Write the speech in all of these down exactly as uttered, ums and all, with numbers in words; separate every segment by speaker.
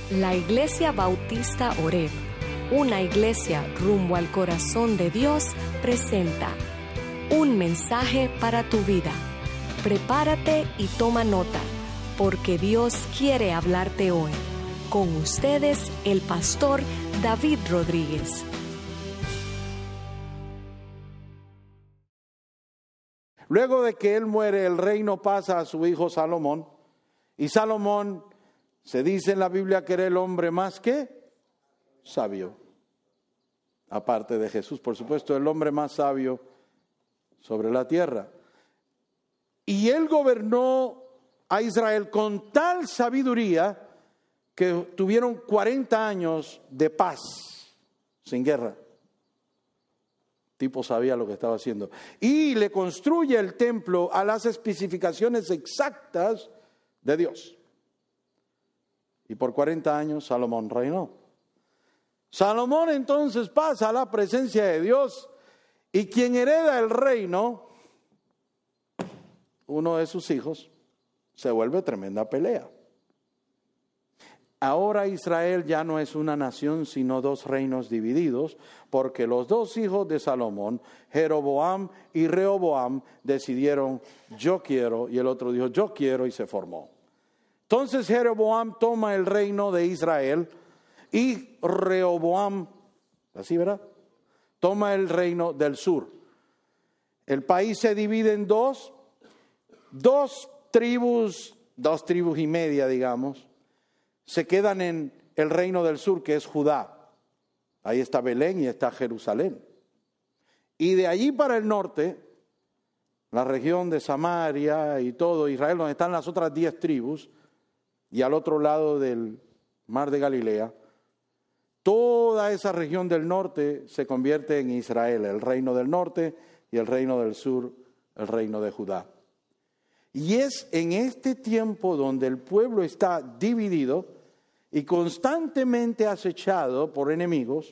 Speaker 1: La Iglesia Bautista Oreb, una iglesia rumbo al corazón de Dios, presenta un mensaje para tu vida. Prepárate y toma nota, porque Dios quiere hablarte hoy. Con ustedes, el pastor David Rodríguez.
Speaker 2: Luego de que él muere, el reino pasa a su hijo Salomón. Y Salomón, se dice en la Biblia que era el hombre más que sabio. Aparte de Jesús, por supuesto, el hombre más sabio sobre la tierra. Y él gobernó a Israel con tal sabiduría que tuvieron cuarenta años de paz, sin guerra. El tipo sabía lo que estaba haciendo. Y le construye el templo a las especificaciones exactas de Dios. Y por cuarenta años Salomón reinó. Salomón entonces pasa a la presencia de Dios, y quien hereda el reino, uno de sus hijos, se vuelve tremenda pelea. Ahora Israel ya no es una nación, sino dos reinos divididos, porque los dos hijos de Salomón, Jeroboam y Rehoboam, decidieron yo quiero, y el otro dijo yo quiero, y se formó. Entonces Jeroboam toma el reino de Israel y Rehoboam, así verdad, toma el reino del sur. El país se divide en dos, dos tribus, dos tribus y media, digamos, se quedan en el reino del sur, que es Judá. Ahí está Belén y está Jerusalén. Y de allí para el norte, la región de Samaria y todo Israel, donde están las otras diez tribus, y al otro lado del mar de Galilea, toda esa región del norte se convierte en Israel, el reino del norte, y el reino del sur, el reino de Judá. Y es en este tiempo donde el pueblo está dividido y constantemente acechado por enemigos,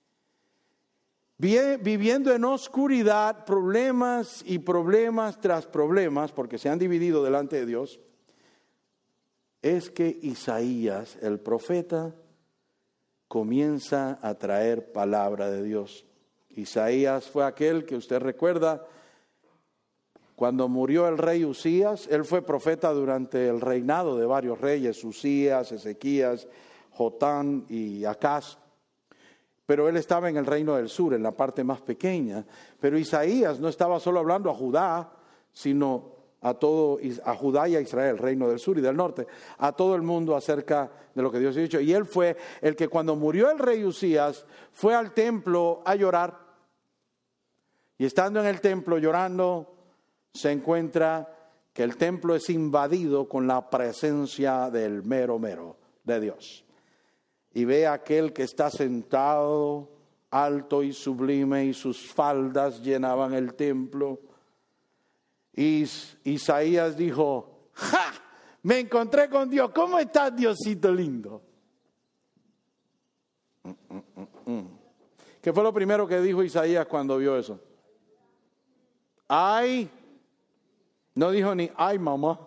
Speaker 2: viviendo en oscuridad, problemas y problemas tras problemas, porque se han dividido delante de Dios, es que Isaías, el profeta, comienza a traer palabra de Dios. Isaías fue aquel que usted recuerda, cuando murió el rey Usías. Él fue profeta durante el reinado de varios reyes, Usías, Ezequías, Jotán y Acaz. Pero él estaba en el reino del sur, en la parte más pequeña. Pero Isaías no estaba solo hablando a Judá, sino a todo, a Judá y a Israel, reino del sur y del norte, a todo el mundo acerca de lo que Dios ha dicho. Y él fue el que cuando murió el rey Usías, fue al templo a llorar. Y estando en el templo llorando, se encuentra que el templo es invadido con la presencia del mero mero de Dios. Y ve a aquel que está sentado, alto y sublime, y sus faldas llenaban el templo. Y Isaías dijo: ¡ja! Me encontré con Dios. ¿Cómo estás, Diosito lindo? Mm, mm, mm, mm. ¿Qué fue lo primero que dijo Isaías cuando vio eso? ¡Ay! No dijo ni ¡ay, mamá!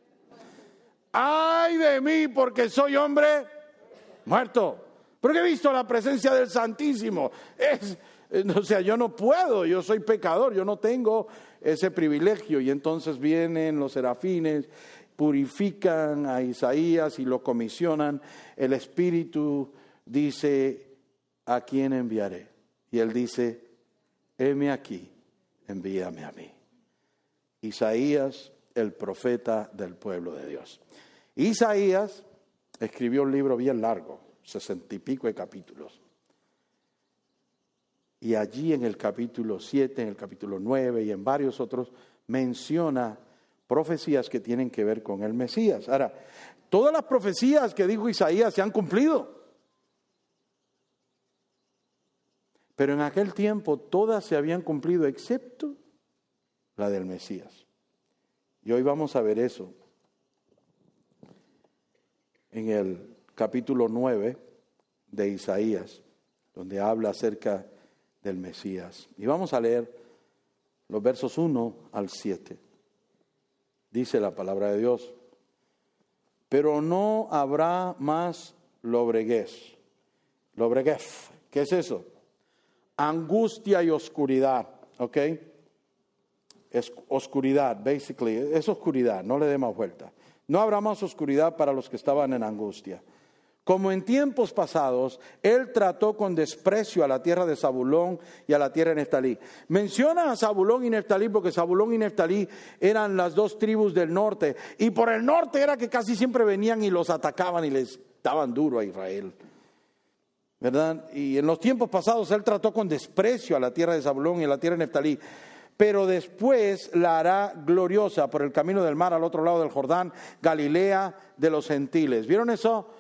Speaker 2: ¡Ay de mí, porque soy hombre muerto! Porque he visto la presencia del Santísimo. Es, o sea, yo no puedo, yo soy pecador, yo no tengo ese privilegio. Y entonces vienen los serafines, purifican a Isaías y lo comisionan. El Espíritu dice: ¿a quién enviaré? Y él dice: heme aquí, envíame a mí. Isaías, el profeta del pueblo de Dios. Isaías escribió un libro bien largo, sesenta y pico de capítulos. Y allí en el capítulo siete, en el capítulo nueve y en varios otros, menciona profecías que tienen que ver con el Mesías. Ahora, todas las profecías que dijo Isaías se han cumplido. Pero en aquel tiempo todas se habían cumplido excepto la del Mesías. Y hoy vamos a ver eso en el capítulo nueve de Isaías, donde habla acerca del Mesías. Y vamos a leer los versos uno al siete. Dice la palabra de Dios: pero no habrá más lobreguez. Lobreguez, ¿qué es eso? Angustia y oscuridad, ¿ok? Es oscuridad, basically, es oscuridad, no le dé más vuelta. No habrá más oscuridad para los que estaban en angustia. Como en tiempos pasados, él trató con desprecio a la tierra de Zabulón y a la tierra de Neftalí. Menciona a Zabulón y Neftalí porque Zabulón y Neftalí eran las dos tribus del norte. Y por el norte era que casi siempre venían y los atacaban y les daban duro a Israel, ¿verdad? Y en los tiempos pasados él trató con desprecio a la tierra de Zabulón y a la tierra de Neftalí. Pero después la hará gloriosa por el camino del mar al otro lado del Jordán, Galilea de los gentiles. ¿Vieron eso?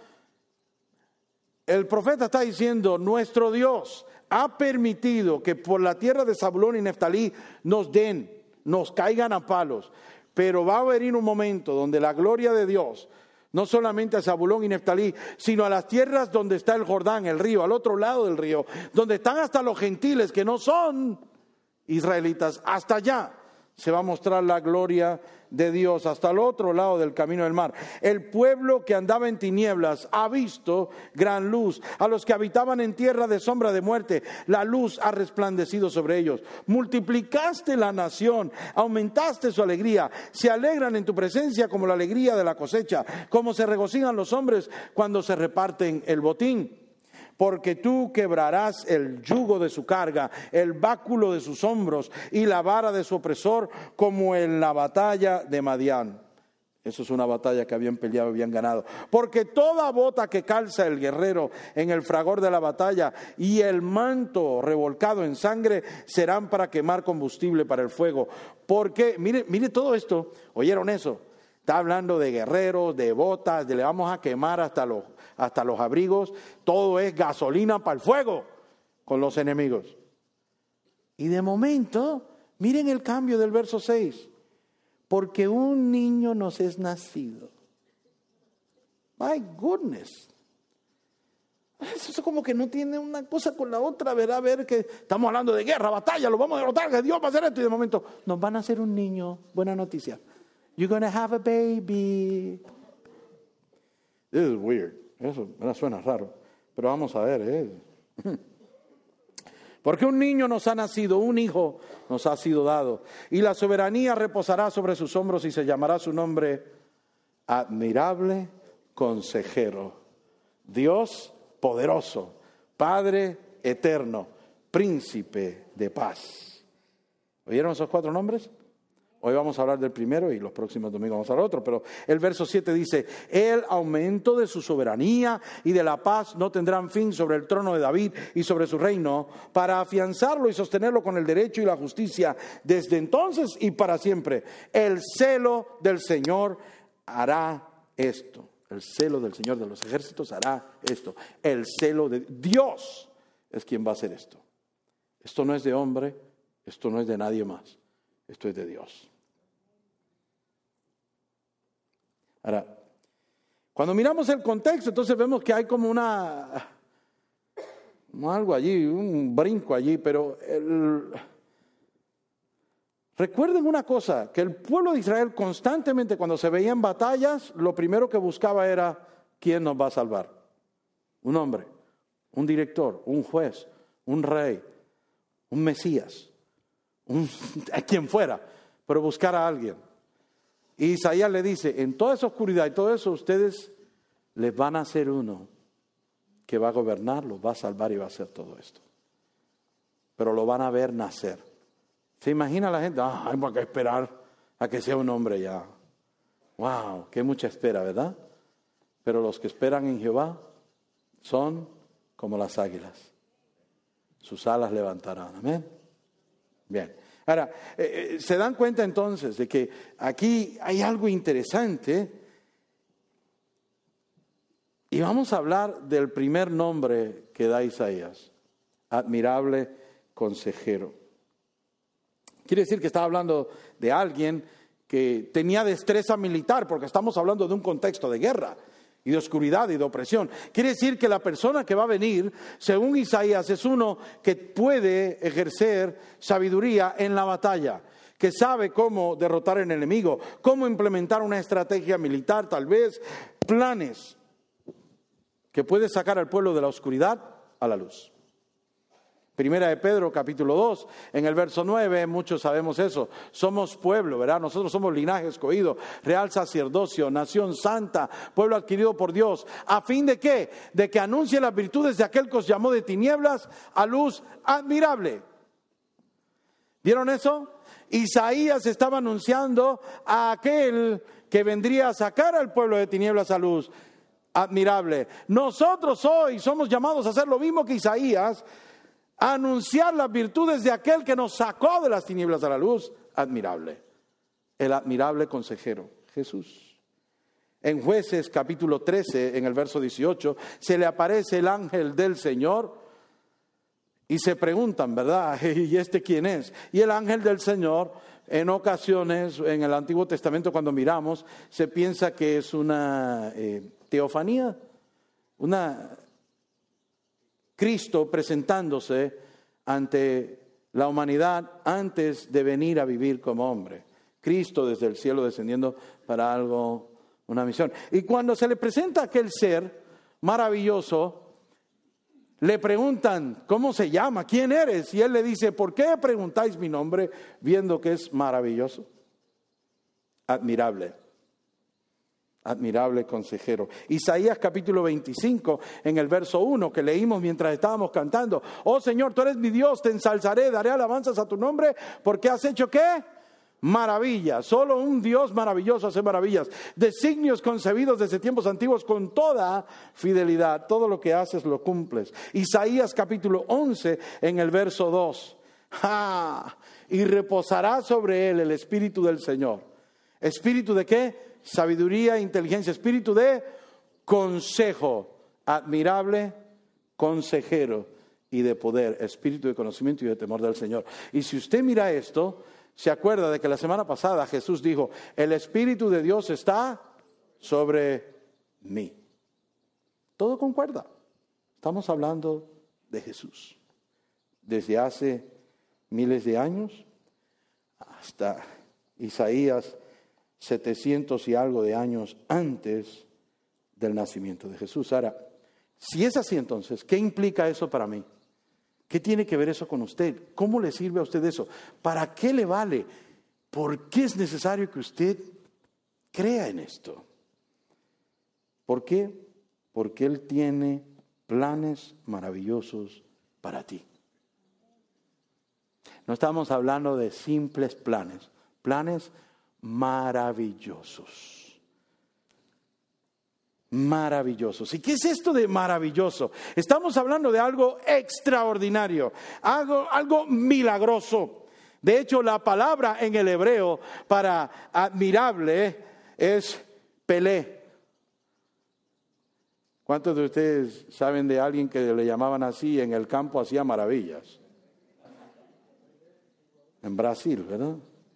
Speaker 2: El profeta está diciendo, nuestro Dios ha permitido que por la tierra de Zabulón y Neftalí nos den, nos caigan a palos. Pero va a venir un momento donde la gloria de Dios, no solamente a Zabulón y Neftalí, sino a las tierras donde está el Jordán, el río, al otro lado del río, donde están hasta los gentiles que no son israelitas, hasta allá se va a mostrar la gloria de Dios, hasta el otro lado del camino del mar. El pueblo que andaba en tinieblas ha visto gran luz. A los que habitaban en tierra de sombra de muerte, la luz ha resplandecido sobre ellos. Multiplicaste la nación, aumentaste su alegría. Se alegran en tu presencia como la alegría de la cosecha, como se regocijan los hombres cuando se reparten el botín. Porque tú quebrarás el yugo de su carga, el báculo de sus hombros y la vara de su opresor, como en la batalla de Madián. Eso es una batalla que habían peleado y habían ganado. Porque toda bota que calza el guerrero en el fragor de la batalla y el manto revolcado en sangre serán para quemar combustible para el fuego. Porque, mire, mire todo esto, ¿oyeron eso? Está hablando de guerreros, de botas, de le vamos a quemar hasta los, hasta los abrigos. Todo es gasolina para el fuego con los enemigos. Y de momento, miren el cambio del verso seis. Porque un niño nos es nacido. My goodness. Eso es como que no tiene una cosa con la otra, ¿verdad? A ver que estamos hablando de guerra, batalla, lo vamos a derrotar, que Dios va a hacer esto. Y de momento, nos van a hacer un niño. Buena noticia. You're going to have a baby. This is weird. Eso me suena raro. Pero vamos a ver. ¿eh? Porque un niño nos ha nacido, un hijo nos ha sido dado. Y la soberanía reposará sobre sus hombros y se llamará su nombre Admirable Consejero. Dios poderoso. Padre eterno. Príncipe de paz. ¿Oyeron esos cuatro nombres? Hoy vamos a hablar del primero y los próximos domingos vamos a hablar otro, pero el verso siete dice, el aumento de su soberanía y de la paz no tendrán fin sobre el trono de David y sobre su reino, para afianzarlo y sostenerlo con el derecho y la justicia desde entonces y para siempre. El celo del Señor hará esto. El celo del Señor de los ejércitos hará esto. El celo de Dios es quien va a hacer esto. Esto no es de hombre, esto no es de nadie más. Esto es de Dios. Ahora, cuando miramos el contexto, entonces vemos que hay como una, algo allí, un brinco allí, pero el, recuerden una cosa, que el pueblo de Israel constantemente cuando se veía en batallas, lo primero que buscaba era, ¿quién nos va a salvar? Un hombre, un director, un juez, un rey, un Mesías. A quien fuera, pero buscar a alguien. Y Isaías le dice, en toda esa oscuridad y todo eso, ustedes les van a hacer uno que va a gobernar, los va a salvar y va a hacer todo esto. Pero lo van a ver nacer. ¿Se imagina la gente? Ah, hay que esperar a que sea un hombre ya. Wow, qué mucha espera, ¿verdad? Pero los que esperan en Jehová son como las águilas. Sus alas levantarán, amén. Bien, ahora, eh, se dan cuenta entonces de que aquí hay algo interesante y vamos a hablar del primer nombre que da Isaías, Admirable Consejero. Quiere decir que estaba hablando de alguien que tenía destreza militar, porque estamos hablando de un contexto de guerra y de oscuridad y de opresión. Quiere decir que la persona que va a venir, según Isaías, es uno que puede ejercer sabiduría en la batalla, que sabe cómo derrotar al enemigo, cómo implementar una estrategia militar, tal vez, planes que puede sacar al pueblo de la oscuridad a la luz. Primera de Pedro, capítulo dos, en el verso nueve, muchos sabemos eso. Somos pueblo, ¿verdad? Nosotros somos linaje escogido, real sacerdocio, nación santa, pueblo adquirido por Dios. ¿A fin de qué? De que anuncie las virtudes de aquel que os llamó de tinieblas a luz admirable. ¿Vieron eso? Isaías estaba anunciando a aquel que vendría a sacar al pueblo de tinieblas a luz admirable. Nosotros hoy somos llamados a hacer lo mismo que Isaías, a anunciar las virtudes de aquel que nos sacó de las tinieblas a la luz admirable. El admirable consejero, Jesús. En Jueces capítulo trece, en el verso dieciocho, se le aparece el ángel del Señor y se preguntan, ¿verdad? ¿Y este quién es? Y el ángel del Señor, en ocasiones, en el Antiguo Testamento, cuando miramos, se piensa que es una eh, teofanía, una Cristo presentándose ante la humanidad antes de venir a vivir como hombre. Cristo desde el cielo descendiendo para algo, una misión. Y cuando se le presenta a aquel ser maravilloso, le preguntan, ¿cómo se llama? ¿Quién eres? Y él le dice, ¿por qué preguntáis mi nombre viendo que es maravilloso? Admirable. Admirable consejero. Isaías capítulo veinticinco, en el verso uno, que leímos mientras estábamos cantando. Oh Señor, tú eres mi Dios, te ensalzaré, daré alabanzas a tu nombre, porque has hecho ¿qué? Maravillas. Solo un Dios maravilloso hace maravillas. Designios concebidos desde tiempos antiguos con toda fidelidad. Todo lo que haces lo cumples. Isaías capítulo once, en el verso dos. ¡Ja! Y reposará sobre él el Espíritu del Señor. ¿Espíritu de qué? Sabiduría, inteligencia, espíritu de consejo, admirable consejero y de poder, espíritu de conocimiento y de temor del Señor. Y si usted mira esto, se acuerda de que la semana pasada Jesús dijo, el Espíritu de Dios está sobre mí. Todo concuerda. Estamos hablando de Jesús. Desde hace miles de años hasta Isaías setecientos y algo de años antes del nacimiento de Jesús. Ahora, si es así entonces, ¿qué implica eso para mí? ¿Qué tiene que ver eso con usted? ¿Cómo le sirve a usted eso? ¿Para qué le vale? ¿Por qué es necesario que usted crea en esto? ¿Por qué? Porque Él tiene planes maravillosos para ti. No estamos hablando de simples planes, planes maravillosos. Maravillosos. ¿Y qué es esto de maravilloso? Estamos hablando de algo extraordinario, algo, algo milagroso. De hecho, la palabra en el hebreo para admirable es pelé. ¿Cuántos de ustedes saben de alguien que le llamaban así, en el campo hacía maravillas? En Brasil, ¿verdad?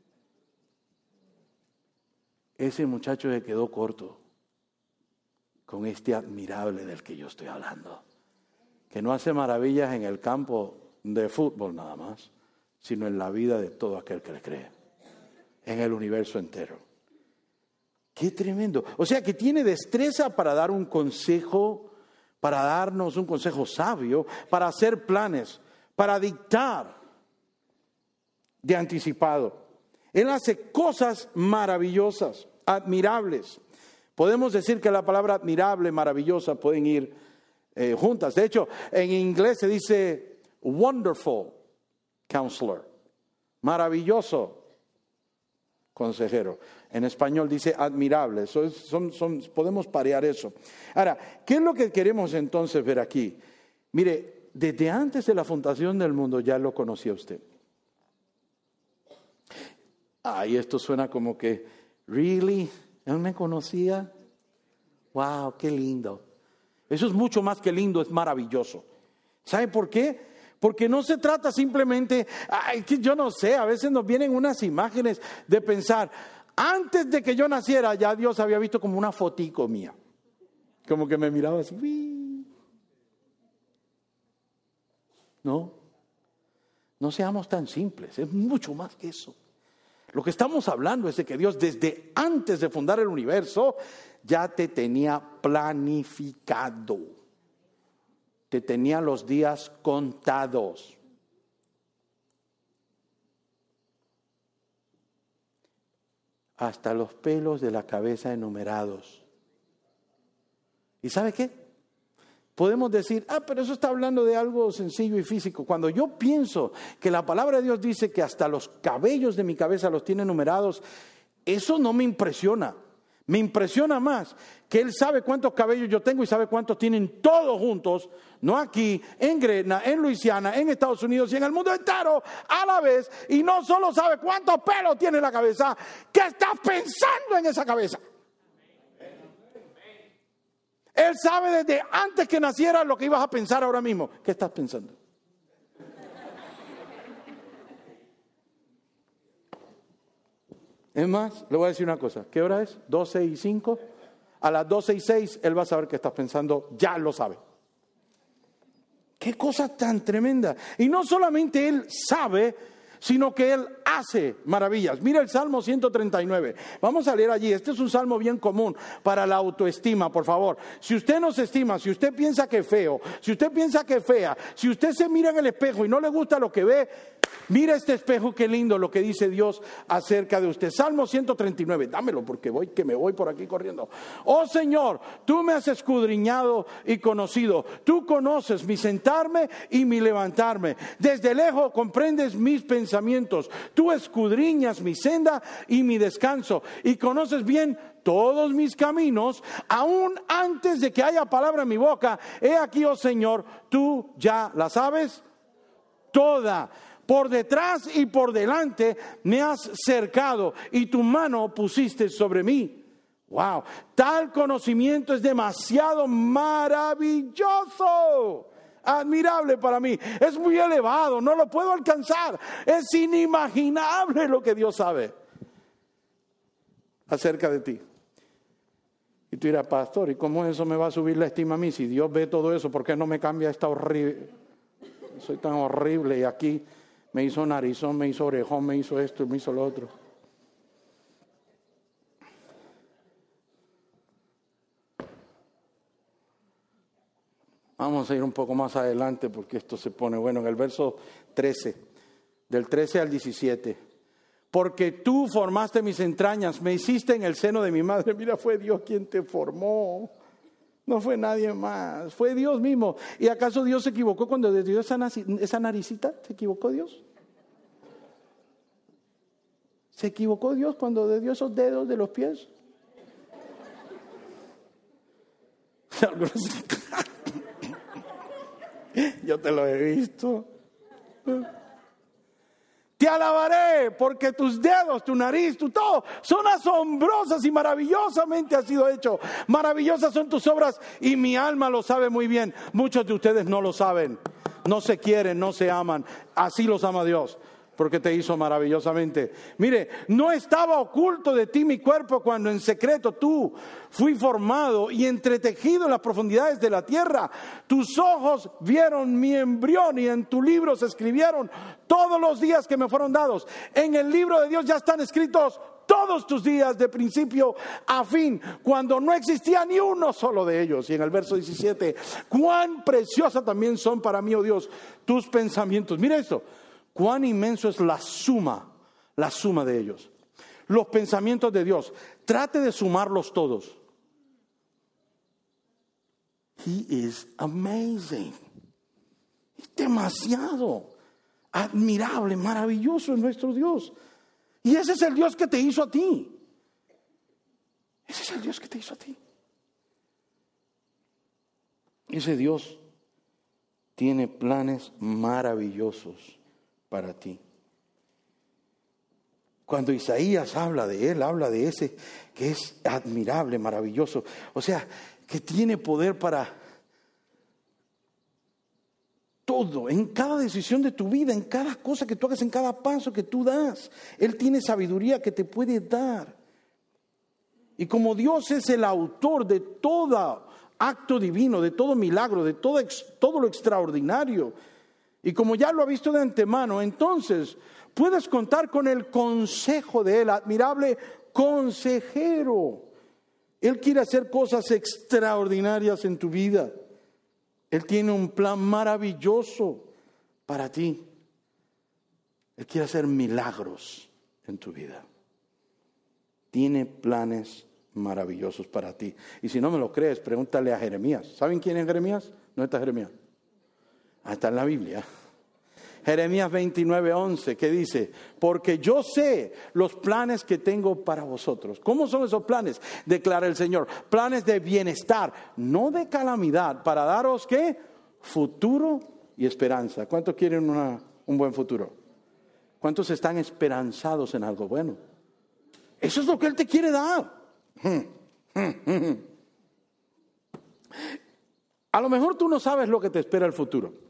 Speaker 2: Ese muchacho se quedó corto con este admirable del que yo estoy hablando, que no hace maravillas en el campo de fútbol nada más, sino en la vida de todo aquel que le cree, en el universo entero. ¡Qué tremendo! O sea que tiene destreza para dar un consejo, para darnos un consejo sabio, para hacer planes, para dictar de anticipado. Él hace cosas maravillosas, admirables. Podemos decir que la palabra admirable, maravillosa pueden ir eh, juntas. De hecho, en inglés se dice wonderful counselor, maravilloso consejero. En español dice admirable. Son, son, son, podemos parear eso. Ahora, ¿qué es lo que queremos entonces ver aquí? Mire, desde antes de la fundación del mundo ya lo conocía usted. Ay, esto suena como que, ¿really? ¿Él me conocía? ¡Wow, qué lindo! Eso es mucho más que lindo, es maravilloso. ¿Sabe por qué? Porque no se trata simplemente, ay, que yo no sé, a veces nos vienen unas imágenes de pensar, antes de que yo naciera ya Dios había visto como una fotico mía. Como que me miraba así. ¡Uy! No, no seamos tan simples, es mucho más que eso. Lo que estamos hablando es de que Dios desde antes de fundar el universo ya te tenía planificado. te tenía los días contados. Hasta los pelos de la cabeza enumerados. ¿Y sabe qué? Podemos decir, ah, pero eso está hablando de algo sencillo y físico. Cuando yo pienso que la palabra de Dios dice que hasta los cabellos de mi cabeza los tiene numerados, eso no me impresiona. Me impresiona más que Él sabe cuántos cabellos yo tengo y sabe cuántos tienen todos juntos, no aquí, en Gretna, en Luisiana, en Estados Unidos y en el mundo entero a la vez. Y no solo sabe cuántos pelos tiene la cabeza, ¿qué estás pensando en esa cabeza? Él sabe desde antes que naciera lo que ibas a pensar ahora mismo. ¿Qué estás pensando? Es más, le voy a decir una cosa. ¿Qué hora es? doce y cinco. A las doce y seis Él va a saber qué estás pensando. Ya lo sabe. Qué cosa tan tremenda. Y no solamente Él sabe, sino que Él hace maravillas. Mira el Salmo ciento treinta y nueve. Vamos a leer allí. Este es un salmo bien común para la autoestima, por favor. Si usted no se estima, si usted piensa que es feo, si usted piensa que es fea, si usted se mira en el espejo y no le gusta lo que ve, mira este espejo, qué lindo lo que dice Dios acerca de usted. Salmo ciento treinta y nueve. Dámelo porque voy, que me voy por aquí corriendo. Oh Señor, tú me has escudriñado y conocido. Tú conoces mi sentarme y mi levantarme. Desde lejos comprendes mis pensamientos. Tú escudriñas mi senda y mi descanso y conoces bien todos mis caminos, aún antes de que haya palabra en mi boca. He aquí, oh Señor, tú ya la sabes toda. Por detrás y por delante me has cercado y tu mano pusiste sobre mí. Wow, tal conocimiento es demasiado maravilloso. Admirable para mí, es muy elevado, no lo puedo alcanzar, es inimaginable lo que Dios sabe acerca de ti. Y tú dirás, pastor, ¿y cómo eso me va a subir la estima a mí? Si Dios ve todo eso, ¿por qué no me cambia esta horrible? Soy tan horrible y aquí me hizo narizón, me hizo orejón, me hizo esto, me hizo lo otro. Vamos a ir un poco más adelante porque esto se pone bueno. En el verso trece, del trece al diecisiete. Porque tú formaste mis entrañas, me hiciste en el seno de mi madre. Mira, fue Dios quien te formó. No fue nadie más, fue Dios mismo. ¿Y acaso Dios se equivocó cuando le dio esa, esa naricita? ¿Se equivocó Dios? ¿Se equivocó Dios cuando le dio esos dedos de los pies? Yo te lo he visto. Te alabaré porque tus dedos, tu nariz, tu todo son asombrosas y maravillosamente has sido hecho. Maravillosas son tus obras y mi alma lo sabe muy bien. Muchos de ustedes no lo saben, no se quieren, no se aman. Así los ama Dios, porque te hizo maravillosamente. Mire, no estaba oculto de ti mi cuerpo cuando en secreto tú fui formado y entretejido en las profundidades de la tierra. Tus ojos vieron mi embrión y en tu libro se escribieron todos los días que me fueron dados. En el libro de Dios ya están escritos todos tus días de principio a fin, cuando no existía ni uno solo de ellos. Y en el verso diecisiete, cuán preciosa también son para mí, oh Dios, tus pensamientos. Mira esto. Cuán inmenso es la suma, la suma de ellos. Los pensamientos de Dios. Trate de sumarlos todos. He is amazing. Es demasiado admirable, maravilloso es nuestro Dios. Y ese es el Dios que te hizo a ti. Ese es el Dios que te hizo a ti. Ese Dios tiene planes maravillosos para ti. Cuando Isaías habla de él, habla de ese que es admirable, maravilloso, o sea, que tiene poder para todo, en cada decisión de tu vida, en cada cosa que tú hagas, en cada paso que tú das. Él tiene sabiduría que te puede dar. Y como Dios es el autor de todo acto divino, de todo milagro, de todo, todo lo extraordinario, y como ya lo ha visto de antemano, entonces puedes contar con el consejo de Él, admirable consejero. Él quiere hacer cosas extraordinarias en tu vida. Él tiene un plan maravilloso para ti. Él quiere hacer milagros en tu vida. Tiene planes maravillosos para ti. Y si no me lo crees, pregúntale a Jeremías. ¿Saben quién es Jeremías? ¿No está Jeremías? Ah, está en la Biblia. Jeremías veintinueve, once, que dice: porque yo sé los planes que tengo para vosotros. ¿Cómo son esos planes? Declara el Señor. Planes de bienestar, no de calamidad, para daros ¿qué? Futuro y esperanza. ¿Cuántos quieren una, un buen futuro? ¿Cuántos están esperanzados en algo bueno? Eso es lo que Él te quiere dar. A lo mejor tú no sabes lo que te espera el futuro.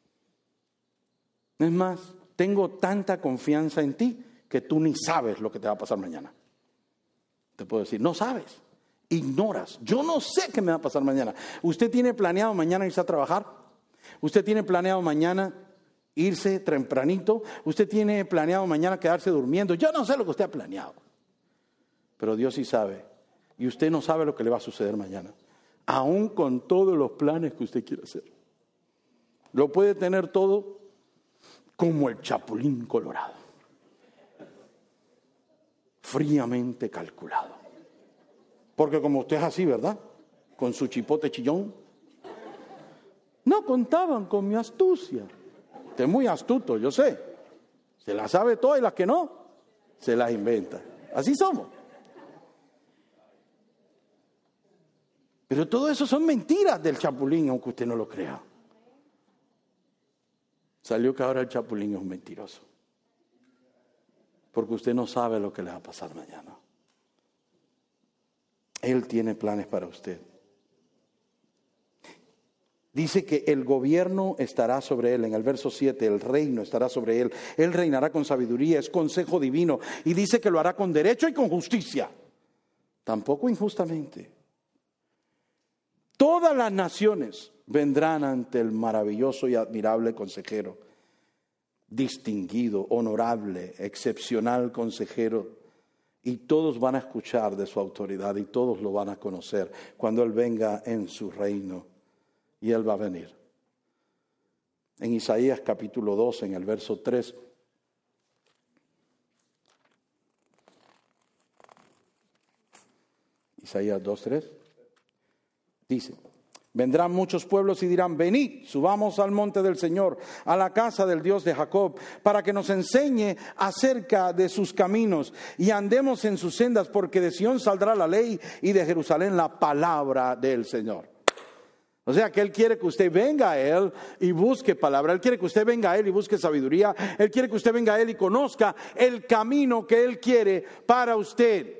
Speaker 2: Es más, tengo tanta confianza en ti que tú ni sabes lo que te va a pasar mañana. Te puedo decir, no sabes, ignoras. Yo no sé qué me va a pasar mañana. ¿Usted tiene planeado mañana irse a trabajar? ¿Usted tiene planeado mañana irse tempranito? ¿Usted tiene planeado mañana quedarse durmiendo? Yo no sé lo que usted ha planeado. Pero Dios sí sabe. Y usted no sabe lo que le va a suceder mañana. Aún con todos los planes que usted quiere hacer. Lo puede tener todo como el chapulín colorado, fríamente calculado. Porque como usted es así, ¿verdad? Con su chipote chillón. No contaban con mi astucia. Usted es muy astuto, yo sé. Se las sabe todas y las que no, se las inventa. Así somos. Pero todo eso son mentiras del chapulín, aunque usted no lo crea. Salió que ahora el chapulín es un mentiroso. Porque usted no sabe lo que le va a pasar mañana. Él tiene planes para usted. Dice que el gobierno estará sobre él. En el verso siete, el reino estará sobre él. Él reinará con sabiduría, es consejo divino. Y dice que lo hará con derecho y con justicia. Tampoco injustamente. Todas las naciones vendrán ante el maravilloso y admirable consejero, distinguido, honorable, excepcional consejero, y todos van a escuchar de su autoridad y todos lo van a conocer cuando Él venga en su reino, y Él va a venir. En Isaías capítulo dos, en el verso tres, Isaías dos, tres, dice: vendrán muchos pueblos y dirán: venid, subamos al monte del Señor, a la casa del Dios de Jacob, para que nos enseñe acerca de sus caminos y andemos en sus sendas, porque de Sión saldrá la ley y de Jerusalén la palabra del Señor. O sea que Él quiere que usted venga a Él y busque palabra. Él quiere que usted venga a Él y busque sabiduría. Él quiere que usted venga a Él y conozca el camino que Él quiere para usted.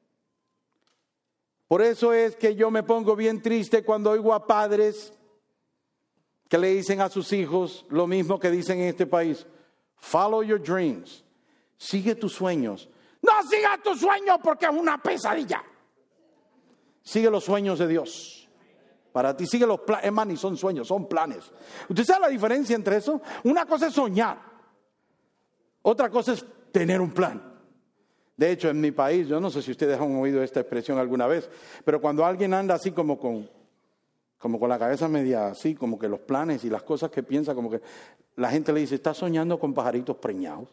Speaker 2: Por eso es que yo me pongo bien triste cuando oigo a padres que le dicen a sus hijos lo mismo que dicen en este país: follow your dreams, sigue tus sueños. No siga tus sueños porque es una pesadilla. Sigue los sueños de Dios para ti, sigue los planes. Es más, ni son sueños, son planes. ¿Usted sabe la diferencia entre eso? Una cosa es soñar, otra cosa es tener un plan. De hecho, en mi país, yo no sé si ustedes han oído esta expresión alguna vez, pero cuando alguien anda así como con, como con la cabeza media así, como que los planes y las cosas que piensa, como que la gente le dice: ¿está soñando con pajaritos preñados?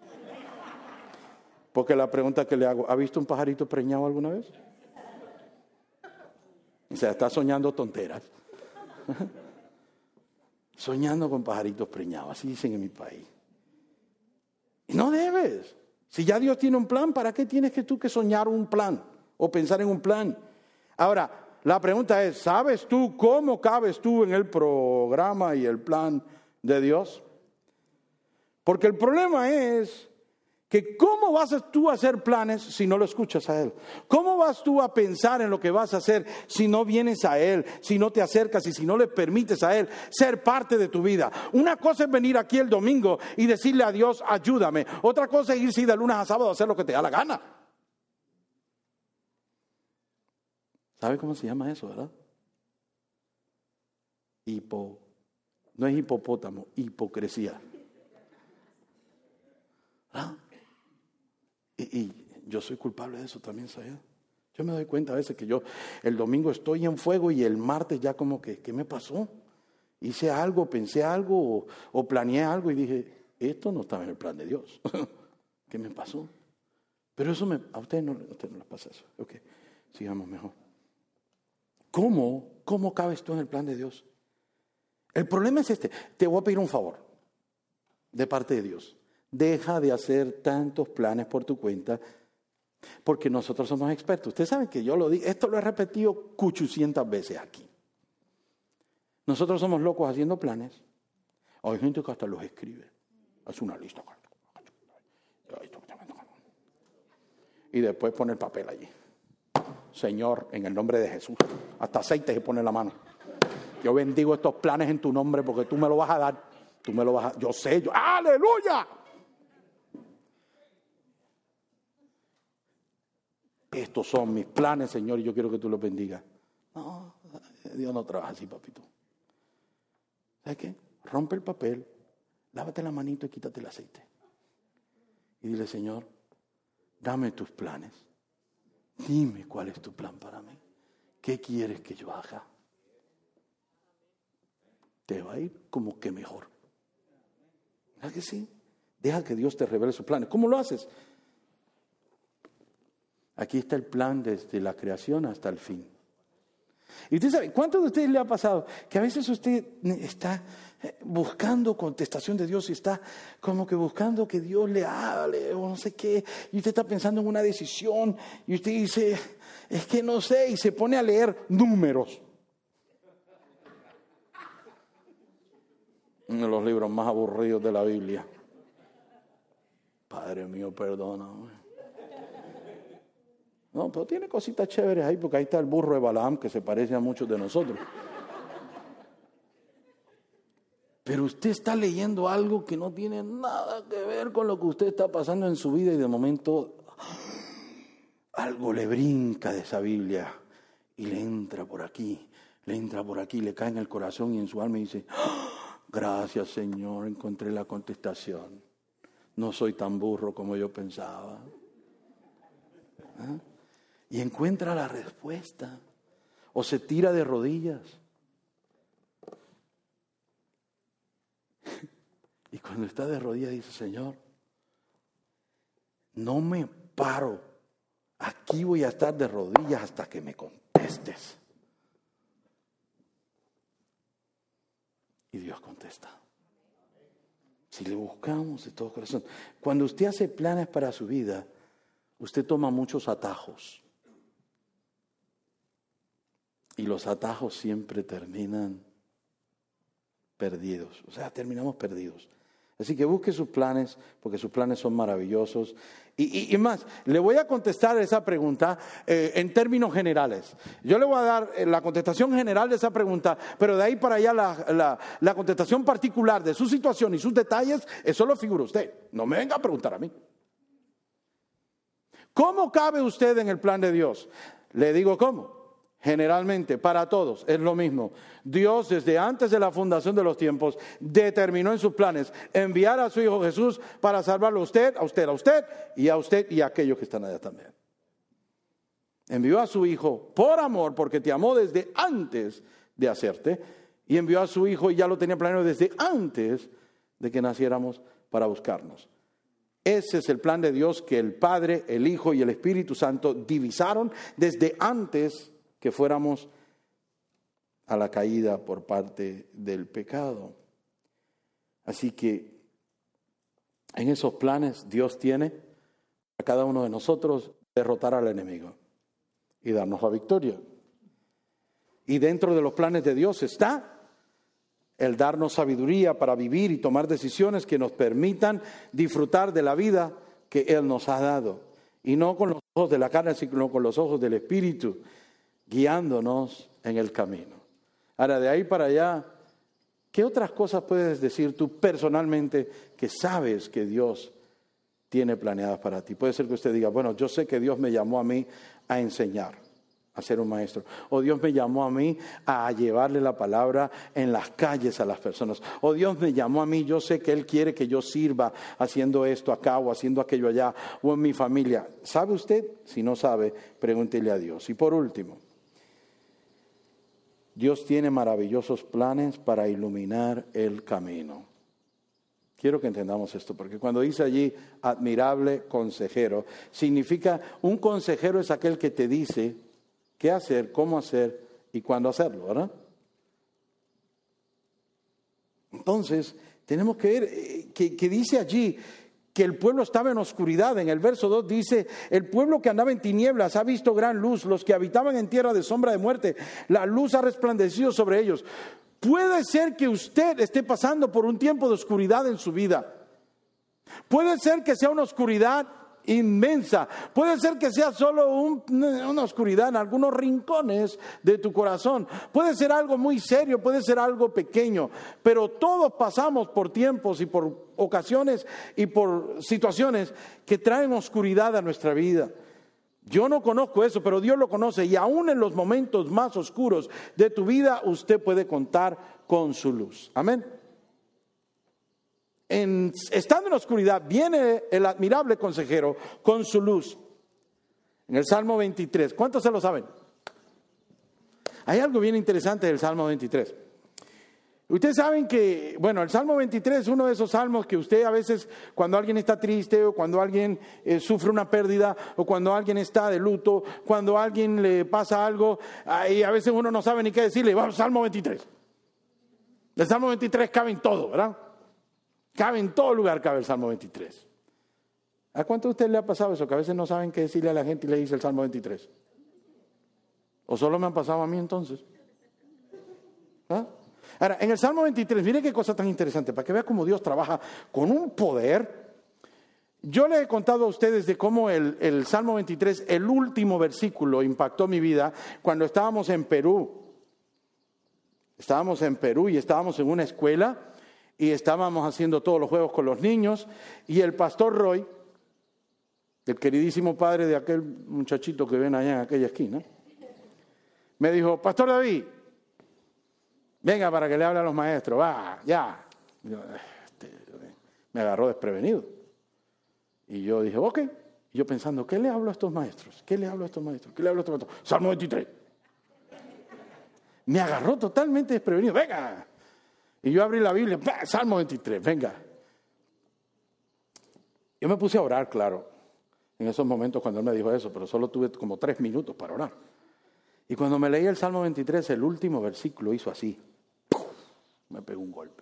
Speaker 2: Porque la pregunta que le hago: ¿ha visto un pajarito preñado alguna vez? O sea, está soñando tonteras. Soñando con pajaritos preñados, así dicen en mi país. Y no debes. Si ya Dios tiene un plan, ¿para qué tienes que tú que soñar un plan o pensar en un plan? Ahora, la pregunta es: ¿sabes tú cómo cabes tú en el programa y el plan de Dios? Porque el problema es que ¿cómo vas tú a hacer planes si no lo escuchas a Él? ¿Cómo vas tú a pensar en lo que vas a hacer si no vienes a Él, si no te acercas y si no le permites a Él ser parte de tu vida? Una cosa es venir aquí el domingo y decirle a Dios: ayúdame. Otra cosa es irse de lunes a sábado a hacer lo que te da la gana. ¿Sabe cómo se llama eso, verdad? Hipo, no es hipopótamo, hipocresía. ¿Ah? Y, y yo soy culpable de eso también, ¿sabes? Yo me doy cuenta a veces que yo el domingo estoy en fuego y el martes ya como que, ¿qué me pasó? hice algo, pensé algo o, o planeé algo y dije, esto no estaba en el plan de Dios. ¿Qué me pasó? Pero eso me, a ustedes no, a ustedes no les pasa eso. Ok, sigamos mejor. ¿Cómo? ¿Cómo cabes tú en el plan de Dios? El problema es este. Te voy a pedir un favor de parte de Dios. Deja de hacer tantos planes por tu cuenta, porque nosotros somos expertos. Ustedes saben que yo lo digo, esto lo he repetido cuatrocientas veces aquí. Nosotros somos locos haciendo planes. Hay gente que hasta los escribe. Hace una lista. Y después pone el papel allí. Señor, en el nombre de Jesús. Hasta aceite se pone en la mano. Yo bendigo estos planes en tu nombre porque tú me lo vas a dar. Tú me lo vas a... Yo sé, yo... ¡Aleluya! Estos son mis planes, Señor, y yo quiero que tú los bendigas. No, Dios no trabaja así, papito. ¿Sabes qué? Rompe el papel, lávate la manito y quítate el aceite. Y dile, Señor, dame tus planes. Dime cuál es tu plan para mí. ¿Qué quieres que yo haga? Te va a ir como que mejor. ¿Verdad que sí? Deja que Dios te revele sus planes. ¿Cómo lo haces? Aquí está el plan desde la creación hasta el fin. Y usted sabe, ¿cuántos de ustedes le ha pasado que a veces usted está buscando contestación de Dios y está como que buscando que Dios le hable o no sé qué, y usted está pensando en una decisión y usted dice, es que no sé, y se pone a leer números? Uno de los libros más aburridos de la Biblia. Padre mío, perdóname. No, pero tiene cositas chéveres ahí, porque ahí está el burro de Balaam, que se parece a muchos de nosotros. Pero usted está leyendo algo que no tiene nada que ver con lo que usted está pasando en su vida y de momento algo le brinca de esa Biblia y le entra por aquí, le entra por aquí, le cae en el corazón y en su alma y dice, gracias Señor, encontré la contestación. No soy tan burro como yo pensaba. ¿Ah? Y encuentra la respuesta. O se tira de rodillas. Y cuando está de rodillas dice, Señor, no me paro. Aquí voy a estar de rodillas hasta que me contestes. Y Dios contesta. Si le buscamos de todo corazón. Cuando usted hace planes para su vida, usted toma muchos atajos. Y los atajos siempre terminan perdidos. O sea, terminamos perdidos. Así que busque sus planes, porque sus planes son maravillosos. Y, y, y más, le voy a contestar esa pregunta eh, en términos generales. Yo le voy a dar eh, la contestación general de esa pregunta, pero de ahí para allá la, la, la contestación particular de su situación y sus detalles, eso lo figura usted. No me venga a preguntar a mí. ¿Cómo cabe usted en el plan de Dios? Le digo cómo. Generalmente, para todos, es lo mismo. Dios, desde antes de la fundación de los tiempos, determinó en sus planes enviar a su Hijo Jesús para salvarlo a usted, a usted, a usted y a usted y a aquellos que están allá también. Envió a su Hijo por amor, porque te amó desde antes de hacerte, y envió a su Hijo y ya lo tenía planeado desde antes de que naciéramos para buscarnos. Ese es el plan de Dios que el Padre, el Hijo y el Espíritu Santo divisaron desde antes que fuéramos a la caída por parte del pecado. Así que en esos planes Dios tiene a cada uno de nosotros derrotar al enemigo y darnos la victoria. Y dentro de los planes de Dios está el darnos sabiduría para vivir y tomar decisiones que nos permitan disfrutar de la vida que Él nos ha dado. Y no con los ojos de la carne, sino con los ojos del Espíritu, guiándonos en el camino. Ahora, de ahí para allá, ¿qué otras cosas puedes decir tú personalmente que sabes que Dios tiene planeadas para ti? Puede ser que usted diga, bueno, yo sé que Dios me llamó a mí a enseñar, a ser un maestro. O Dios me llamó a mí a llevarle la palabra en las calles a las personas. O Dios me llamó a mí, yo sé que Él quiere que yo sirva haciendo esto acá o haciendo aquello allá o en mi familia. ¿Sabe usted? Si no sabe, pregúntele a Dios. Y por último, Dios tiene maravillosos planes para iluminar el camino. Quiero que entendamos esto, porque cuando dice allí admirable consejero, significa un consejero es aquel que te dice qué hacer, cómo hacer y cuándo hacerlo, ¿verdad? Entonces, tenemos que ver que, que dice allí que el pueblo estaba en oscuridad. En el verso dos dice, el pueblo que andaba en tinieblas ha visto gran luz, los que habitaban en tierra de sombra de muerte, la luz ha resplandecido sobre ellos. Puede ser que usted esté pasando por un tiempo de oscuridad en su vida. Puede ser que sea una oscuridad inmensa. Puede ser que sea solo un, una oscuridad en algunos rincones de tu corazón. Puede ser algo muy serio, puede ser algo pequeño. Pero todos pasamos por tiempos y por ocasiones y por situaciones que traen oscuridad a nuestra vida. Yo no conozco eso, pero Dios lo conoce, y aún en los momentos más oscuros de tu vida, usted puede contar con su luz. Amén. En, estando en la oscuridad, viene el admirable consejero con su luz. En el Salmo veintitrés, ¿cuántos se lo saben? Hay algo bien interesante del Salmo veintitrés. Ustedes saben que, bueno, el Salmo veintitrés es uno de esos salmos que usted a veces, cuando alguien está triste o cuando alguien eh, sufre una pérdida o cuando alguien está de luto, cuando a alguien le pasa algo, y a veces uno no sabe ni qué decirle, vamos, Salmo veintitrés. El Salmo veintitrés cabe en todo, ¿verdad? Cabe en todo lugar, cabe el Salmo veintitrés. ¿A cuánto a usted le ha pasado eso? Que a veces no saben qué decirle a la gente y le dice el Salmo veintitrés. ¿O solo me han pasado a mí entonces? ¿Ah? Ahora, en el Salmo veintitrés, mire qué cosa tan interesante, para que vea cómo Dios trabaja con un poder. Yo le he contado a ustedes de cómo el, el Salmo veintitrés, el último versículo, impactó mi vida cuando estábamos en Perú. Estábamos en Perú y estábamos en una escuela y estábamos haciendo todos los juegos con los niños, y el pastor Roy, el queridísimo padre de aquel muchachito que ven allá en aquella esquina, me dijo, Pastor David, venga para que le hable a los maestros, va, ya. Me agarró desprevenido. Y yo dije, ok. Y yo pensando, ¿qué le hablo a estos maestros? ¿Qué le hablo a estos maestros? ¿Qué le hablo a estos maestros? Salmo veintitrés. Me agarró totalmente desprevenido, venga. Y yo abrí la Biblia, ¡bah! Salmo veintitrés, venga. Yo me puse a orar, claro, en esos momentos cuando él me dijo eso, pero solo tuve como tres minutos para orar. Y cuando me leí el Salmo veintitrés, el último versículo hizo así. ¡Puf! Me pegó un golpe.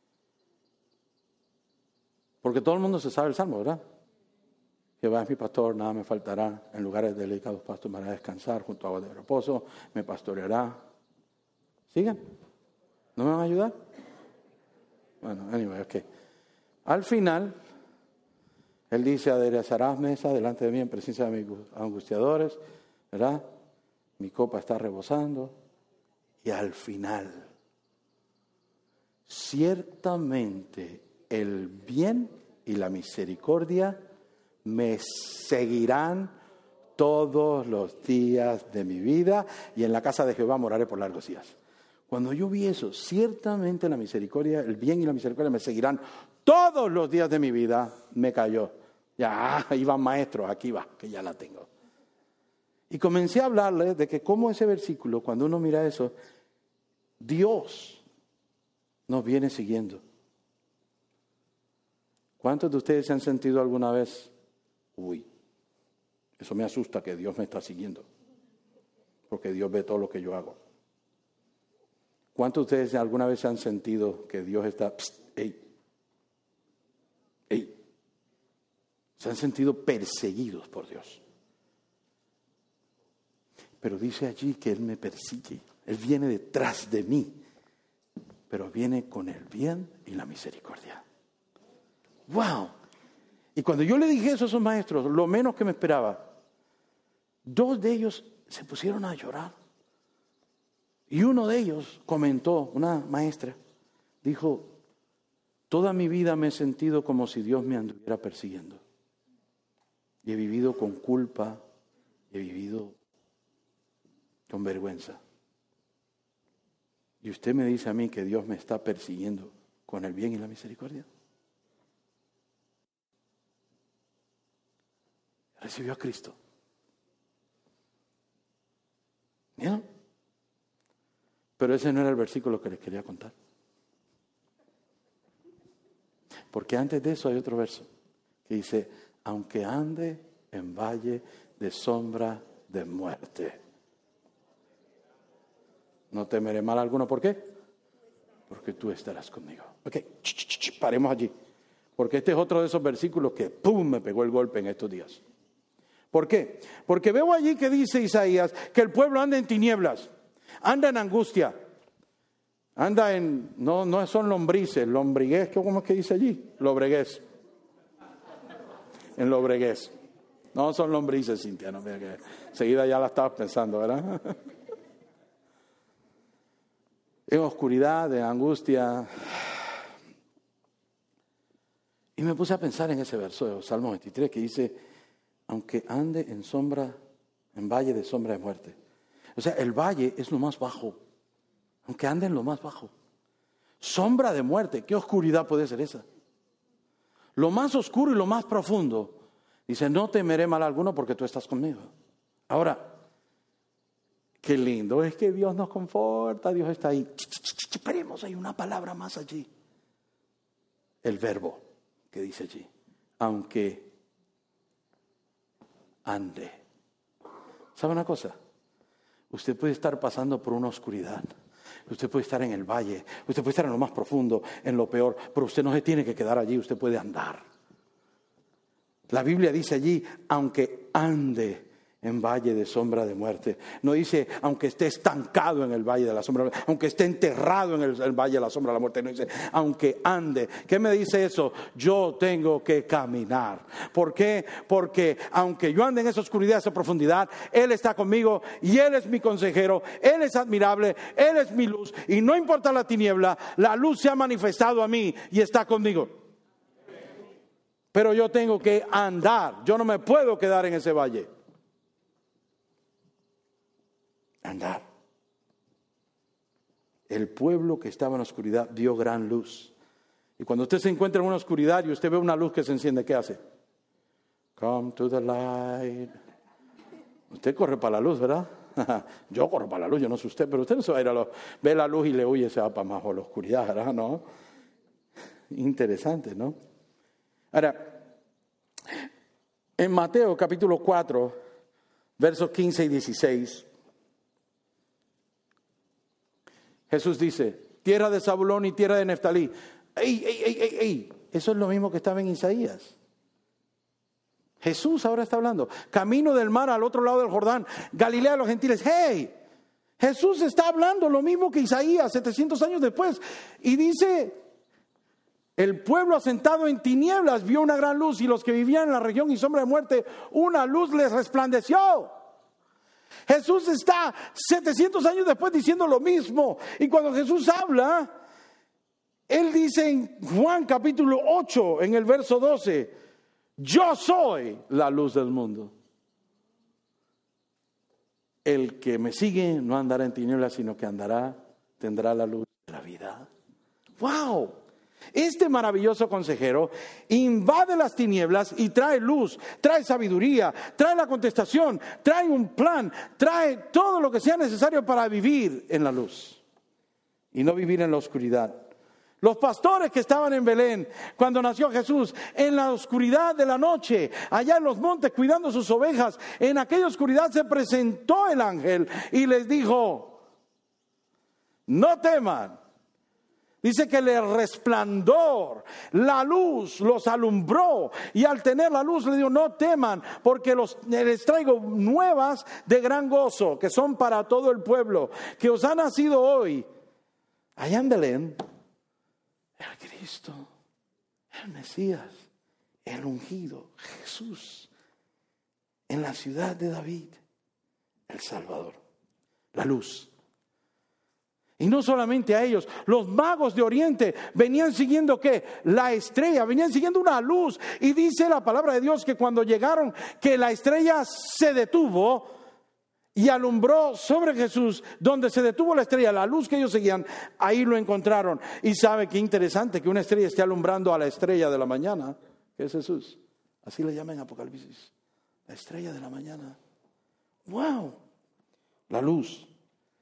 Speaker 2: Porque todo el mundo se sabe el Salmo, ¿verdad? Jehová es mi pastor, nada me faltará. En lugares delicados pastos me hará descansar, junto a aguas de reposo me pastoreará. ¿Sigan? ¿No me van a ayudar? Bueno, anyway, ok. Al final, él dice, aderezarás mesa delante de mí en presencia de mis angustiadores, ¿verdad? Mi copa está rebosando. Y al final, ciertamente el bien y la misericordia me seguirán todos los días de mi vida, y en la casa de Jehová moraré por largos días. Cuando yo vi eso, ciertamente la misericordia, el bien y la misericordia me seguirán todos los días de mi vida, me cayó. Ya, iban maestros, aquí va, que ya la tengo. Y comencé a hablarle de que cómo ese versículo, cuando uno mira eso, Dios nos viene siguiendo. ¿Cuántos de ustedes se han sentido alguna vez, uy, eso me asusta que Dios me está siguiendo? Porque Dios ve todo lo que yo hago. ¿Cuántos de ustedes alguna vez se han sentido que Dios está, pst, ey, ey? Se han sentido perseguidos por Dios. Pero dice allí que Él me persigue. Él viene detrás de mí. Pero viene con el bien y la misericordia. ¡Wow! Y cuando yo le dije eso a esos maestros, lo menos que me esperaba, dos de ellos se pusieron a llorar. Y uno de ellos comentó, una maestra, dijo, toda mi vida me he sentido como si Dios me anduviera persiguiendo. Y he vivido con culpa, he vivido con vergüenza. Y usted me dice a mí que Dios me está persiguiendo con el bien y la misericordia. Recibió a Cristo. ¿Vieron? Pero ese no era el versículo que les quería contar. Porque antes de eso hay otro verso que dice, aunque ande en valle de sombra de muerte, no temeré mal alguno. ¿Por qué? Porque tú estarás conmigo. Ok, ch, ch, ch, paremos allí. Porque este es otro de esos versículos que ¡pum! Me pegó el golpe en estos días. ¿Por qué? Porque veo allí que dice Isaías que el pueblo anda en tinieblas, anda en angustia, anda en, no, no son lombrices, lombriguez, ¿cómo es que dice allí? Lobreguez. En lobreguez. No son lombrices, Cintia, no, mira que enseguida ya la estabas pensando, ¿verdad? En oscuridad, en angustia. Y me puse a pensar en ese verso de Salmo veintitrés que dice, aunque ande en sombra, en valle de sombra de muerte. O sea, el valle es lo más bajo. Aunque ande en lo más bajo. Sombra de muerte, ¿qué oscuridad puede ser esa? Lo más oscuro y lo más profundo. Dice, no temeré mal alguno porque tú estás conmigo. Ahora, qué lindo es que Dios nos conforta, Dios está ahí. Esperemos, hay una palabra más allí. El verbo que dice allí. Aunque ande. ¿Sabe una cosa? Usted puede estar pasando por una oscuridad. Usted puede estar en el valle. Usted puede estar en lo más profundo, en lo peor. Pero usted no se tiene que quedar allí. Usted puede andar. La Biblia dice allí, aunque ande en valle de sombra de muerte. No dice, aunque esté estancado en el valle de la sombra de la muerte, aunque esté enterrado en el, el valle de la sombra de la muerte. No dice, aunque ande. ¿Qué me dice eso? Yo tengo que caminar. ¿Por qué? Porque aunque yo ande en esa oscuridad, esa profundidad, Él está conmigo y Él es mi consejero. Él es admirable, Él es mi luz. Y no importa la tiniebla, la luz se ha manifestado a mí y está conmigo. Pero yo tengo que andar. Yo no me puedo quedar en ese valle. Andar. El pueblo que estaba en la oscuridad vio gran luz. Y cuando usted se encuentra en una oscuridad y usted ve una luz que se enciende, ¿qué hace? Come to the light. Usted corre para la luz, ¿verdad? Yo corro para la luz, yo no sé usted, pero usted no se va a ir a la, ve la luz y le huye, se va para más o la oscuridad, ¿verdad? ¿No? Interesante, ¿no? Ahora, en Mateo capítulo cuatro, versos quince y dieciséis, Jesús dice, tierra de Zabulón y tierra de Neftalí. ¡Ey, ey, ey, ey, ey! Eso es lo mismo que estaba en Isaías. Jesús ahora está hablando. Camino del mar al otro lado del Jordán, Galilea de los gentiles. ¡Hey! Jesús está hablando lo mismo que Isaías setecientos años después. Y dice, el pueblo asentado en tinieblas vio una gran luz y los que vivían en la región y sombra de muerte, una luz les resplandeció. Jesús está setecientos años después diciendo lo mismo. Y cuando Jesús habla, Él dice en Juan capítulo ocho, en el verso doce, yo soy la luz del mundo. El que me sigue no andará en tinieblas, sino que andará, tendrá la luz de la vida. ¡Wow! Este maravilloso consejero invade las tinieblas y trae luz, trae sabiduría, trae la contestación, trae un plan, trae todo lo que sea necesario para vivir en la luz y no vivir en la oscuridad. Los pastores que estaban en Belén cuando nació Jesús, en la oscuridad de la noche, allá en los montes cuidando sus ovejas, en aquella oscuridad se presentó el ángel y les dijo, no teman. Dice que el resplandor, la luz los alumbró y al tener la luz le dijo, no teman porque los, les traigo nuevas de gran gozo que son para todo el pueblo, que os ha nacido hoy, allá en Belén, el Cristo, el Mesías, el ungido, Jesús, en la ciudad de David, el Salvador, la luz. Y no solamente a ellos, los magos de Oriente venían siguiendo ¿qué? La estrella, venían siguiendo una luz. Y dice la palabra de Dios que cuando llegaron, que la estrella se detuvo y alumbró sobre Jesús, donde se detuvo la estrella, la luz que ellos seguían, ahí lo encontraron. Y sabe qué interesante que una estrella esté alumbrando a la estrella de la mañana, que es Jesús. Así le llaman en Apocalipsis, la estrella de la mañana. ¡Wow! La luz.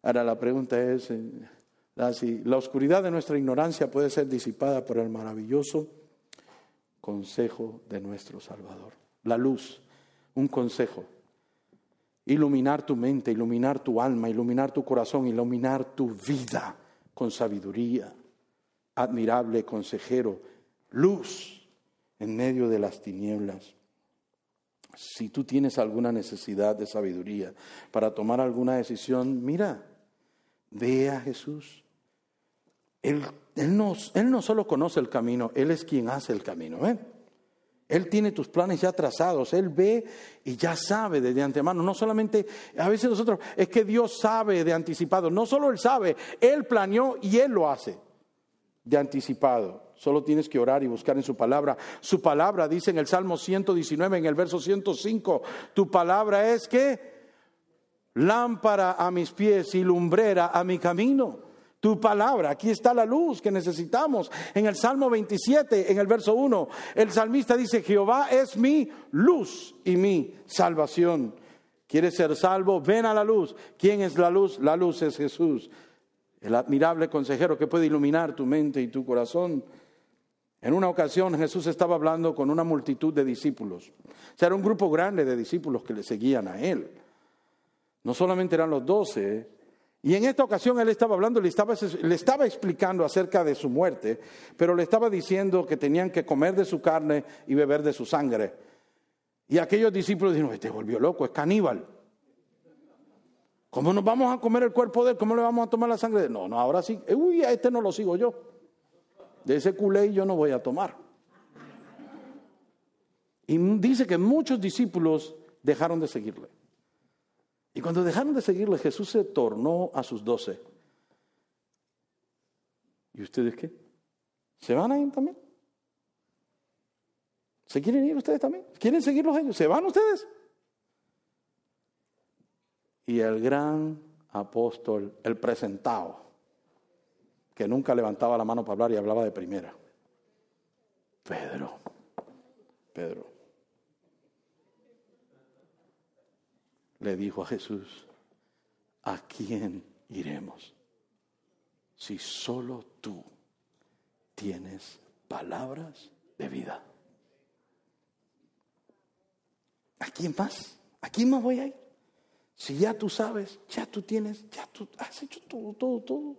Speaker 2: Ahora la pregunta es, la, si la oscuridad de nuestra ignorancia puede ser disipada por el maravilloso consejo de nuestro Salvador. La luz, un consejo. Iluminar tu mente, iluminar tu alma, iluminar tu corazón, iluminar tu vida con sabiduría. Admirable consejero, luz en medio de las tinieblas. Si tú tienes alguna necesidad de sabiduría para tomar alguna decisión, mira, ve a Jesús. Él, él, no, él no solo conoce el camino, Él es quien hace el camino, ¿eh? Él tiene tus planes ya trazados, Él ve y ya sabe desde antemano. No solamente, a veces nosotros, es que Dios sabe de anticipado. No solo Él sabe, Él planeó y Él lo hace de anticipado. Solo tienes que orar y buscar en su palabra. Su palabra dice en el Salmo ciento diecinueve, en el verso ciento cinco, tu palabra es que lámpara a mis pies y lumbrera a mi camino. Tu palabra, aquí está la luz que necesitamos. En el Salmo veintisiete, en el verso uno, el salmista dice, Jehová es mi luz y mi salvación. ¿Quieres ser salvo? Ven a la luz. ¿Quién es la luz? La luz es Jesús, el admirable consejero que puede iluminar tu mente y tu corazón. En una ocasión Jesús estaba hablando con una multitud de discípulos. O sea, era un grupo grande de discípulos que le seguían a Él. No solamente eran los doce. Y en esta ocasión Él estaba hablando, le estaba, le estaba explicando acerca de su muerte, pero le estaba diciendo que tenían que comer de su carne y beber de su sangre. Y aquellos discípulos dijeron, este volvió loco, es caníbal. ¿Cómo nos vamos a comer el cuerpo de Él? ¿Cómo le vamos a tomar la sangre de Él? No, no, ahora sí. Uy, a este no lo sigo yo. De ese culé yo no voy a tomar. Y dice que muchos discípulos dejaron de seguirle. Y cuando dejaron de seguirle, Jesús se tornó a sus doce. ¿Y ustedes qué? ¿Se van a ir también? ¿Se quieren ir ustedes también? ¿Quieren seguirlos ellos? ¿Se van ustedes? Y el gran apóstol, el presentado, que nunca levantaba la mano para hablar y hablaba de primera, Pedro, Pedro, le dijo a Jesús, ¿a quién iremos? Si solo tú tienes palabras de vida. ¿A quién más? ¿A quién más voy a ir? Si ya tú sabes, ya tú tienes, ya tú has hecho todo, todo, todo.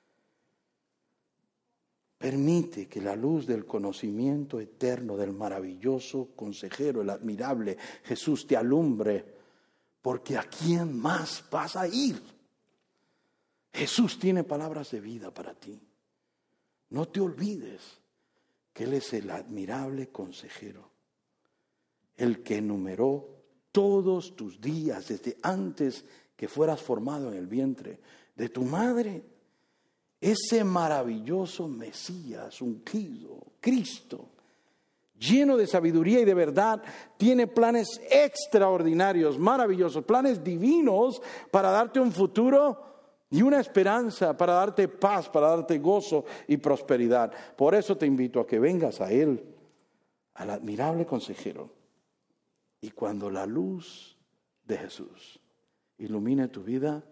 Speaker 2: Permite que la luz del conocimiento eterno del maravilloso consejero, el admirable Jesús te alumbre. Porque ¿a quién más vas a ir? Jesús tiene palabras de vida para ti. No te olvides que Él es el admirable consejero, el que enumeró todos tus días desde antes que fueras formado en el vientre de tu madre. Ese maravilloso Mesías, ungido, Cristo, lleno de sabiduría y de verdad, tiene planes extraordinarios, maravillosos, planes divinos para darte un futuro y una esperanza, para darte paz, para darte gozo y prosperidad. Por eso te invito a que vengas a Él, al admirable consejero. Y cuando la luz de Jesús ilumine tu vida,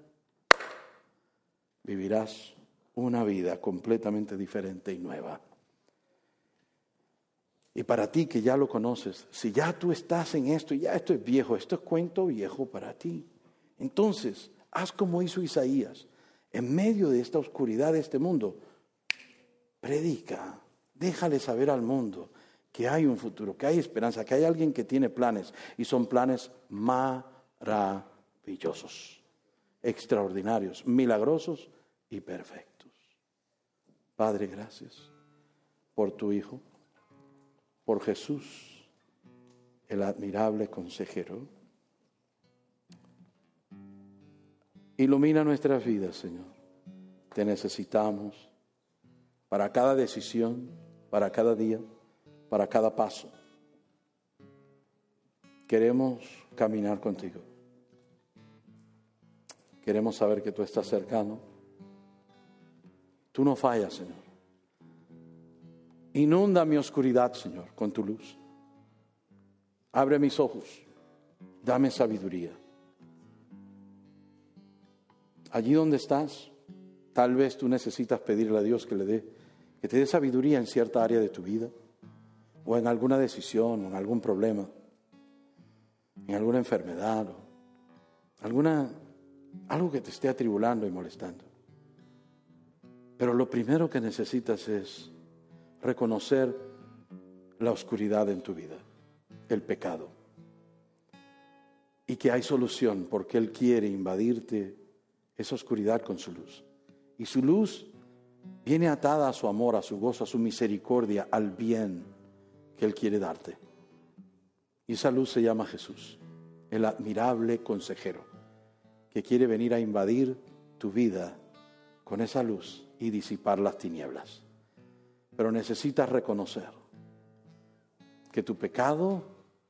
Speaker 2: vivirás una vida completamente diferente y nueva. Y para ti que ya lo conoces, si ya tú estás en esto y ya esto es viejo, esto es cuento viejo para ti, entonces haz como hizo Isaías. En medio de esta oscuridad de este mundo, predica, déjale saber al mundo que hay un futuro, que hay esperanza, que hay alguien que tiene planes y son planes maravillosos, extraordinarios, milagrosos y perfectos. Padre, gracias por tu Hijo, por Jesús, el admirable consejero. Ilumina nuestras vidas, Señor. Te necesitamos para cada decisión, para cada día, para cada paso. Queremos caminar contigo. Queremos saber que tú estás cercano. Tú no fallas, Señor. Inunda mi oscuridad, Señor, con tu luz. Abre mis ojos. Dame sabiduría. allí donde estás, tal vez tú necesitas pedirle a Dios que le dé, que te dé sabiduría en cierta área de tu vida, o en alguna decisión, o en algún problema, en alguna enfermedad, o alguna, algo que te esté atribulando y molestando. Pero lo primero que necesitas es reconocer la oscuridad en tu vida, el pecado, y que hay solución porque Él quiere invadirte esa oscuridad con su luz. Y su luz viene atada a su amor, a su gozo, a su misericordia, al bien que Él quiere darte. Y esa luz se llama Jesús, el admirable consejero, que quiere venir a invadir tu vida con esa luz y disipar las tinieblas. Pero necesitas reconocer que tu pecado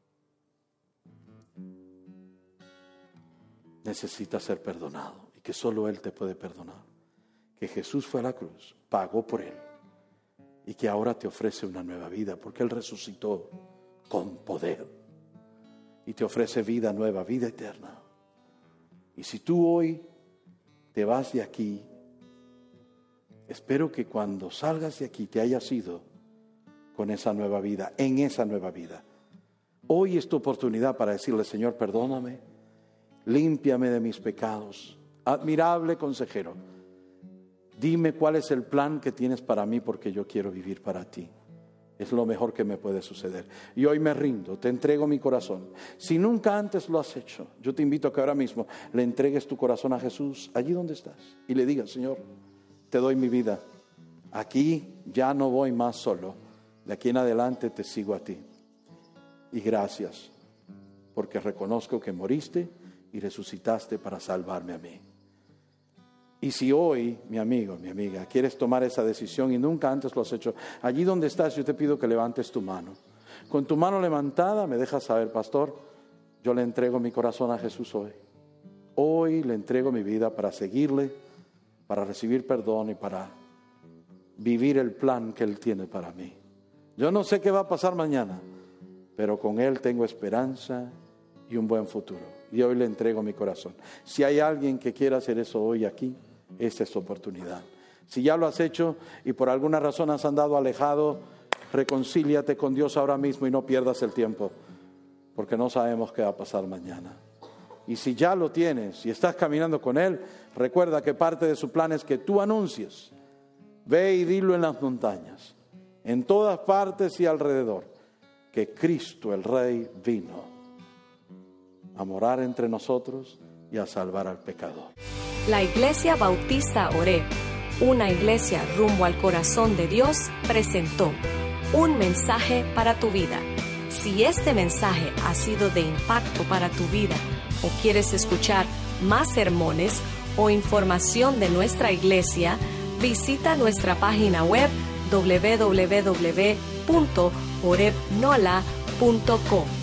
Speaker 2: necesita ser perdonado y que solo Él te puede perdonar. Que Jesús fue a la cruz, pagó por Él y que ahora te ofrece una nueva vida porque Él resucitó con poder y te ofrece vida nueva, vida eterna. Y si tú hoy te vas de aquí, espero que cuando salgas de aquí te hayas ido con esa nueva vida, en esa nueva vida. Hoy es tu oportunidad para decirle: Señor, perdóname, límpiame de mis pecados. Admirable consejero, dime cuál es el plan que tienes para mí porque yo quiero vivir para ti. Es lo mejor que me puede suceder. Y hoy me rindo, te entrego mi corazón. Si nunca antes lo has hecho, yo te invito a que ahora mismo le entregues tu corazón a Jesús allí donde estás y le digas: Señor, te doy mi vida. Aquí ya no voy más solo. De aquí en adelante te sigo a ti. Y gracias, porque reconozco que moriste y resucitaste para salvarme a mí. Y si hoy, mi amigo, mi amiga, quieres tomar esa decisión y nunca antes lo has hecho, allí donde estás yo te pido que levantes tu mano. Con tu mano levantada me dejas saber: pastor, yo le entrego mi corazón a Jesús hoy. Hoy le entrego mi vida para seguirle, para recibir perdón y para vivir el plan que Él tiene para mí. Yo no sé qué va a pasar mañana, pero con Él tengo esperanza y un buen futuro. Y hoy le entrego mi corazón. Si hay alguien que quiera hacer eso hoy aquí, esta es su oportunidad. Si ya lo has hecho y por alguna razón has andado alejado, reconcíliate con Dios ahora mismo y no pierdas el tiempo, porque no sabemos qué va a pasar mañana. Y si ya lo tienes y estás caminando con Él, recuerda que parte de su plan es que tú anuncies. Ve y dilo en las montañas, en todas partes y alrededor, que Cristo el Rey vino a morar entre nosotros y a salvar al pecador.
Speaker 1: La Iglesia Bautista Oreb, una iglesia rumbo al corazón de Dios, presentó un mensaje para tu vida. Si este mensaje ha sido de impacto para tu vida o quieres escuchar más sermones o información de nuestra iglesia, visita nuestra página web doble u doble u doble u punto oreb nola punto com.